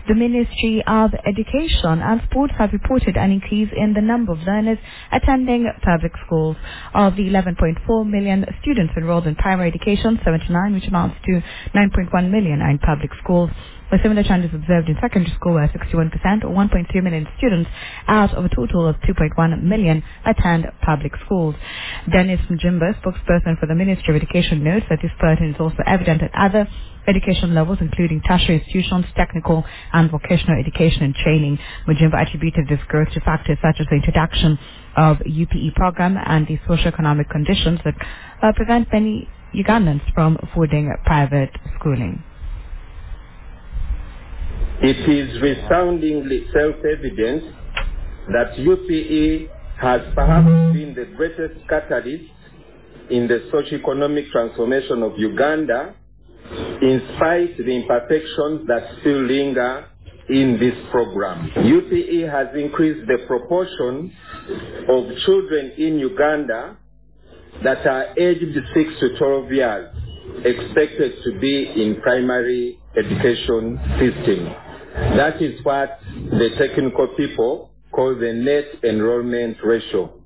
The Ministry of Education and Sports have reported an increase in the number of learners attending public schools. Of the 11.4 million students enrolled in primary education, 79, which amounts to 9.1 million, are in public schools. A similar trend is observed in secondary school, where 61% or 1.3 million students out of a total of 2.1 million attend public schools. Dennis Mjimba, spokesperson for the Ministry of Education, notes that this pattern is also evident at other education levels, including tertiary institutions, technical and vocational education and training. Mjimba attributed this growth to factors such as the introduction of UPE program and the socio-economic conditions that prevent many Ugandans from affording private schooling. It is resoundingly self-evident that UPE has perhaps been the greatest catalyst in the socio-economic transformation of Uganda, in spite of the imperfections that still linger in this program. UPE has increased the proportion of children in Uganda that are aged 6 to 12 years expected to be in primary education system. That is what the technical people call the net enrollment ratio.